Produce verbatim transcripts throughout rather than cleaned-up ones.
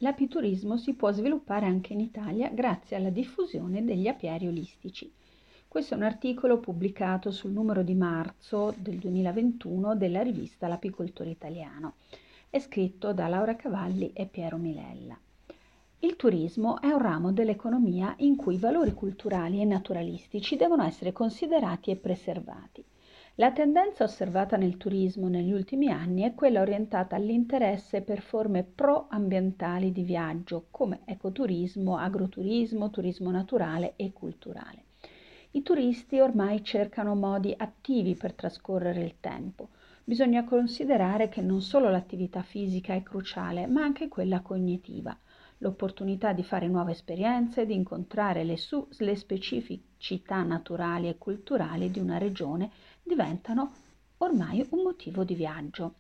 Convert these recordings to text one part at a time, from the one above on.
L'apiturismo si può sviluppare anche in Italia grazie alla diffusione degli apiari olistici. Questo è un articolo pubblicato sul numero di marzo del duemilaventuno della rivista L'apicoltore italiano. È scritto da Laura Cavalli e Piero Milella. Il turismo è un ramo dell'economia in cui i valori culturali e naturalistici devono essere considerati e preservati. La tendenza osservata nel turismo negli ultimi anni è quella orientata all'interesse per forme pro-ambientali di viaggio, come ecoturismo, agroturismo, turismo naturale e culturale. I turisti ormai cercano modi attivi per trascorrere il tempo. Bisogna considerare che non solo l'attività fisica è cruciale, ma anche quella cognitiva. L'opportunità di fare nuove esperienze, di incontrare le, su- le specificità naturali e culturali di una regione diventano ormai un motivo di viaggio.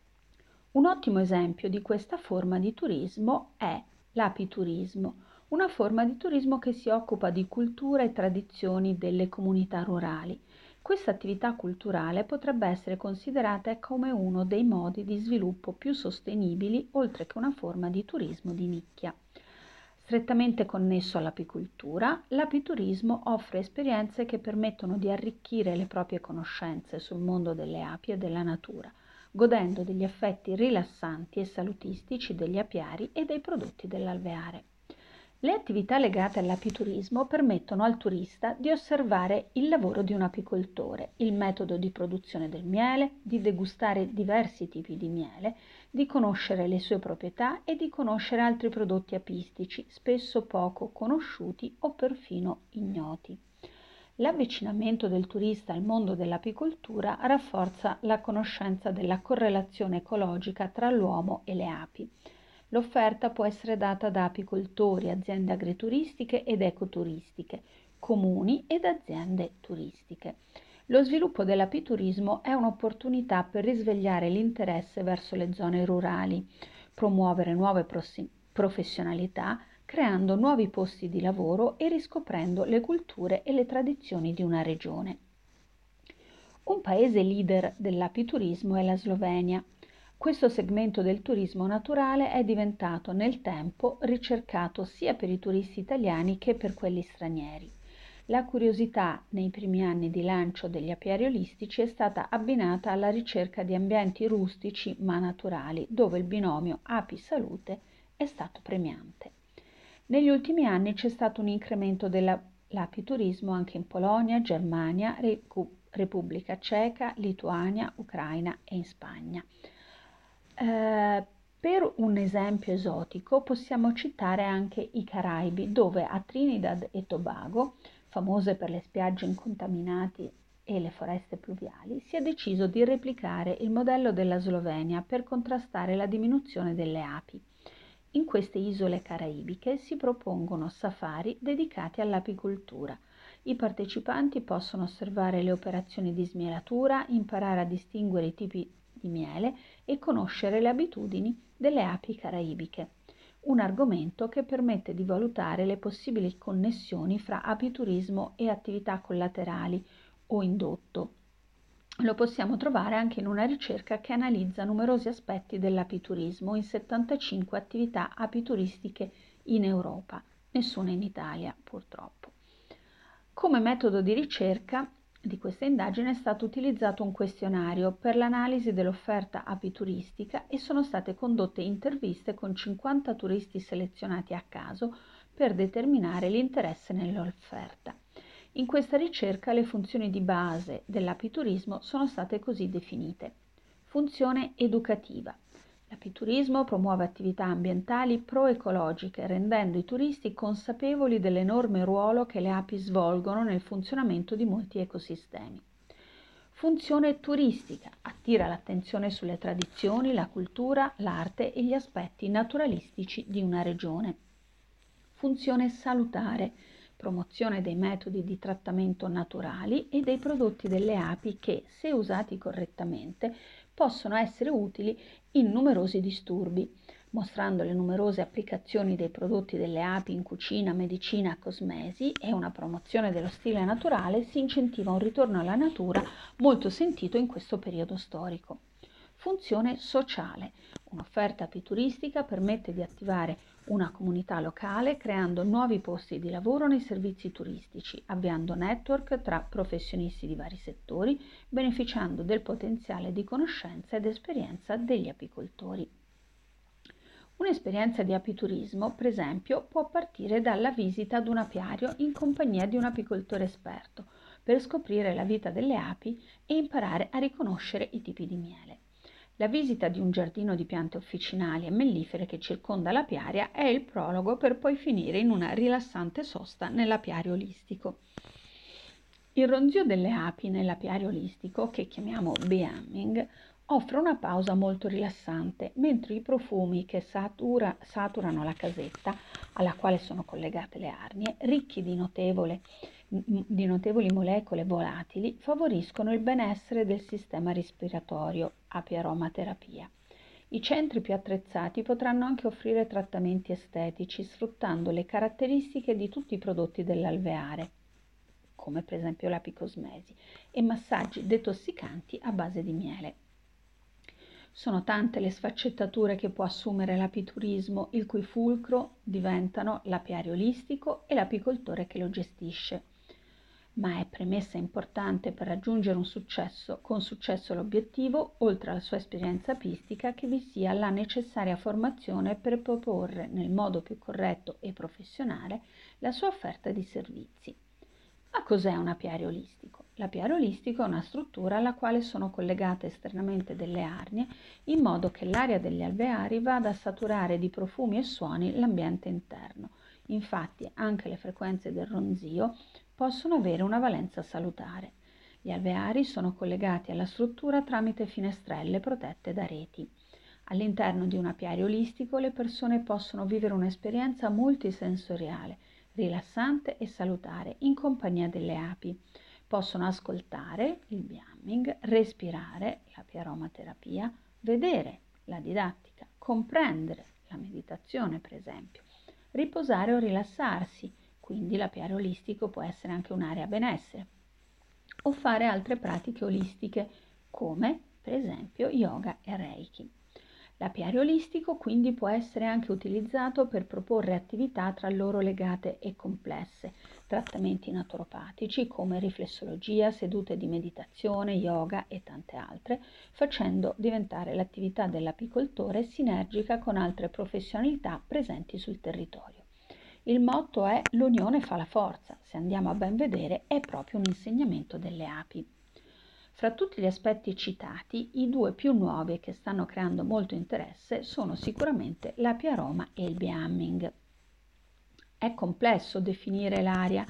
Un ottimo esempio di questa forma di turismo è l'apiturismo, una forma di turismo che si occupa di cultura e tradizioni delle comunità rurali. Questa attività culturale potrebbe essere considerata come uno dei modi di sviluppo più sostenibili, oltre che una forma di turismo di nicchia. Strettamente connesso all'apicoltura, l'apiturismo offre esperienze che permettono di arricchire le proprie conoscenze sul mondo delle api e della natura, godendo degli effetti rilassanti e salutistici degli apiari e dei prodotti dell'alveare. Le attività legate all'apiturismo permettono al turista di osservare il lavoro di un apicoltore, il metodo di produzione del miele, di degustare diversi tipi di miele, di conoscere le sue proprietà e di conoscere altri prodotti apistici, spesso poco conosciuti o perfino ignoti. L'avvicinamento del turista al mondo dell'apicoltura rafforza la conoscenza della correlazione ecologica tra l'uomo e le api. L'offerta può essere data da apicoltori, aziende agrituristiche ed ecoturistiche, comuni ed aziende turistiche. Lo sviluppo dell'apiturismo è un'opportunità per risvegliare l'interesse verso le zone rurali, promuovere nuove professionalità, creando nuovi posti di lavoro e riscoprendo le culture e le tradizioni di una regione. Un paese leader dell'apiturismo è la Slovenia. Questo segmento del turismo naturale è diventato nel tempo ricercato sia per i turisti italiani che per quelli stranieri. La curiosità nei primi anni di lancio degli apiari olistici è stata abbinata alla ricerca di ambienti rustici ma naturali, dove il binomio api-salute è stato premiante. Negli ultimi anni c'è stato un incremento dell'apiturismo anche in Polonia, Germania, Repubblica Ceca, Lituania, Ucraina e in Spagna. Eh, per un esempio esotico possiamo citare anche i Caraibi, dove a Trinidad e Tobago, famose per le spiagge incontaminate e le foreste pluviali, si è deciso di replicare il modello della Slovenia per contrastare la diminuzione delle api. In queste isole caraibiche si propongono safari dedicati all'apicoltura. I partecipanti possono osservare le operazioni di smielatura, imparare a distinguere i tipi di miele e conoscere le abitudini delle api caraibiche, un argomento che permette di valutare le possibili connessioni fra apiturismo e attività collaterali o indotto. Lo possiamo trovare anche in una ricerca che analizza numerosi aspetti dell'apiturismo in settantacinque attività apituristiche in Europa, nessuna in Italia purtroppo. Come metodo di ricerca di questa indagine è stato utilizzato un questionario per l'analisi dell'offerta apituristica e sono state condotte interviste con cinquanta turisti selezionati a caso per determinare l'interesse nell'offerta. In questa ricerca le funzioni di base dell'apiturismo sono state così definite. Funzione educativa. L'apiturismo promuove attività ambientali pro-ecologiche, rendendo i turisti consapevoli dell'enorme ruolo che le api svolgono nel funzionamento di molti ecosistemi. Funzione turistica. Attira l'attenzione sulle tradizioni, la cultura, l'arte e gli aspetti naturalistici di una regione. Funzione salutare. Promozione dei metodi di trattamento naturali e dei prodotti delle api che, se usati correttamente, possono essere utili in numerosi disturbi, mostrando le numerose applicazioni dei prodotti delle api in cucina, medicina, cosmesi e una promozione dello stile naturale. Si incentiva un ritorno alla natura molto sentito in questo periodo storico. Funzione sociale. Un'offerta apituristica permette di attivare una comunità locale creando nuovi posti di lavoro nei servizi turistici, avviando network tra professionisti di vari settori, beneficiando del potenziale di conoscenza ed esperienza degli apicoltori. Un'esperienza di apiturismo, per esempio, può partire dalla visita ad un apiario in compagnia di un apicoltore esperto, per scoprire la vita delle api e imparare a riconoscere i tipi di miele. La visita di un giardino di piante officinali e mellifere che circonda l'apiaria è il prologo per poi finire in una rilassante sosta nell'apiario olistico. Il ronzio delle api nell'apiario olistico, che chiamiamo bee humming, offre una pausa molto rilassante, mentre i profumi che satura, saturano la casetta, alla quale sono collegate le arnie, ricchi di, notevole, di notevoli molecole volatili, favoriscono il benessere del sistema respiratorio, api-aromaterapia. I centri più attrezzati potranno anche offrire trattamenti estetici sfruttando le caratteristiche di tutti i prodotti dell'alveare, come per esempio l'apicosmesi, e massaggi detossicanti a base di miele. Sono tante le sfaccettature che può assumere l'apiturismo, il cui fulcro diventano l'apiario olistico e l'apicoltore che lo gestisce. Ma è premessa importante per raggiungere un successo, con successo l'obiettivo, oltre alla sua esperienza apistica, che vi sia la necessaria formazione per proporre nel modo più corretto e professionale la sua offerta di servizi. Ma cos'è un apiario olistico? L'apiario olistico è una struttura alla quale sono collegate esternamente delle arnie in modo che l'aria degli alveari vada a saturare di profumi e suoni l'ambiente interno. Infatti anche le frequenze del ronzio possono avere una valenza salutare. Gli alveari sono collegati alla struttura tramite finestrelle protette da reti. All'interno di un apiario olistico le persone possono vivere un'esperienza multisensoriale, rilassante e salutare in compagnia delle api. Possono ascoltare il bee humming, respirare l'api-aromaterapia, vedere la didattica, comprendere la meditazione per esempio, riposare o rilassarsi, quindi l'apiario olistico può essere anche un'area benessere, o fare altre pratiche olistiche come per esempio yoga e reiki. L'apiario olistico quindi può essere anche utilizzato per proporre attività tra loro legate e complesse, trattamenti naturopatici come riflessologia, sedute di meditazione, yoga e tante altre, facendo diventare l'attività dell'apicoltore sinergica con altre professionalità presenti sul territorio. Il motto è l'unione fa la forza, se andiamo a ben vedere è proprio un insegnamento delle api. Fra tutti gli aspetti citati, i due più nuovi che stanno creando molto interesse sono sicuramente l'api-aroma e il bee humming. È complesso definire l'aria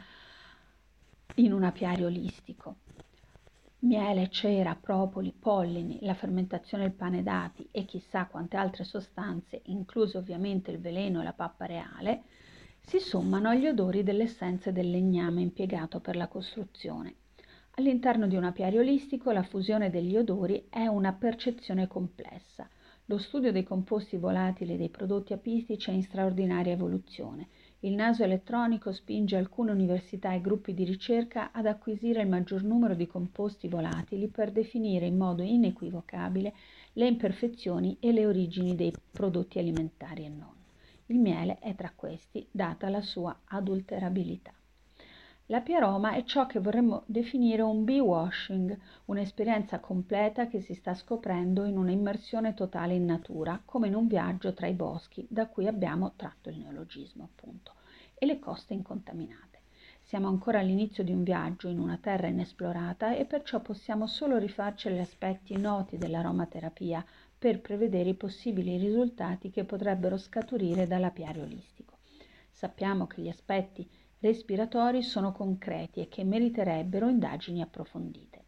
in un apiario olistico. Miele, cera, propoli, pollini, la fermentazione del pane d'api e chissà quante altre sostanze, incluse ovviamente il veleno e la pappa reale, si sommano agli odori delle essenze del legname impiegato per la costruzione. All'interno di un apiario olistico la fusione degli odori è una percezione complessa. Lo studio dei composti volatili dei prodotti apistici è in straordinaria evoluzione. Il naso elettronico spinge alcune università e gruppi di ricerca ad acquisire il maggior numero di composti volatili per definire in modo inequivocabile le imperfezioni e le origini dei prodotti alimentari e non. Il miele è tra questi, data la sua adulterabilità. L'api-aroma è ciò che vorremmo definire un bee washing, un'esperienza completa che si sta scoprendo in una immersione totale in natura, come in un viaggio tra i boschi, da cui abbiamo tratto il neologismo, appunto, e le coste incontaminate. Siamo ancora all'inizio di un viaggio in una terra inesplorata e perciò possiamo solo rifarci agli aspetti noti dell'aromaterapia per prevedere i possibili risultati che potrebbero scaturire dall'apiario olistico. Sappiamo che gli aspetti respiratori sono concreti e che meriterebbero indagini approfondite.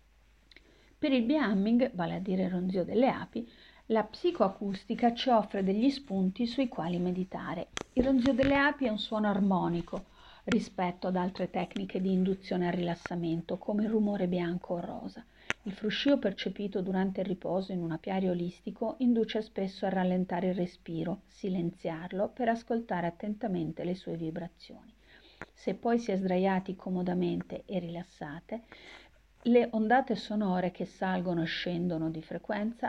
Per il bee humming, vale a dire il ronzio delle api, la psicoacustica ci offre degli spunti sui quali meditare. Il ronzio delle api è un suono armonico rispetto ad altre tecniche di induzione al rilassamento, come il rumore bianco o rosa. Il fruscio percepito durante il riposo in un apiario olistico induce spesso a rallentare il respiro, silenziarlo per ascoltare attentamente le sue vibrazioni. Se poi si è sdraiati comodamente e rilassate, le ondate sonore che salgono e scendono di frequenza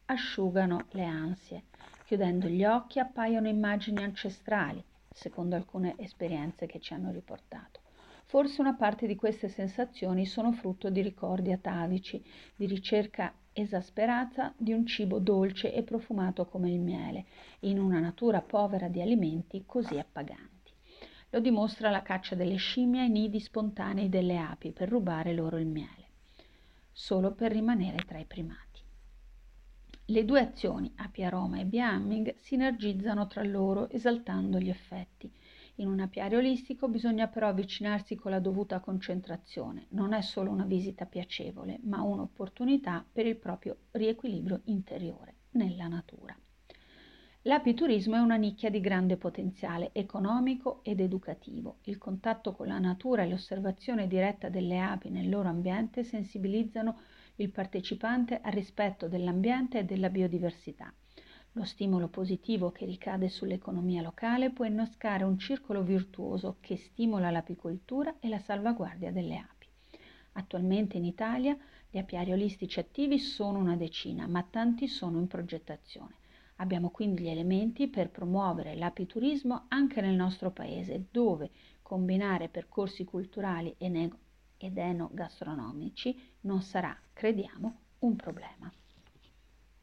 asciugano le ansie. Chiudendo gli occhi appaiono immagini ancestrali, secondo alcune esperienze che ci hanno riportato. Forse una parte di queste sensazioni sono frutto di ricordi atavici, di ricerca esasperata di un cibo dolce e profumato come il miele, in una natura povera di alimenti così appaganti. Lo dimostra la caccia delle scimmie ai nidi spontanei delle api per rubare loro il miele, solo per rimanere tra i primati. Le due azioni, api-aroma e bee-humming, sinergizzano tra loro esaltando gli effetti. In un apiario olistico bisogna però avvicinarsi con la dovuta concentrazione. Non è solo una visita piacevole, ma un'opportunità per il proprio riequilibrio interiore nella natura. L'apiturismo è una nicchia di grande potenziale economico ed educativo. Il contatto con la natura e l'osservazione diretta delle api nel loro ambiente sensibilizzano il partecipante al rispetto dell'ambiente e della biodiversità. Lo stimolo positivo che ricade sull'economia locale può innescare un circolo virtuoso che stimola l'apicoltura e la salvaguardia delle api. Attualmente in Italia gli apiari olistici attivi sono una decina, ma tanti sono in progettazione. Abbiamo quindi gli elementi per promuovere l'apiturismo anche nel nostro paese, dove combinare percorsi culturali ed enogastronomici non sarà, crediamo, un problema.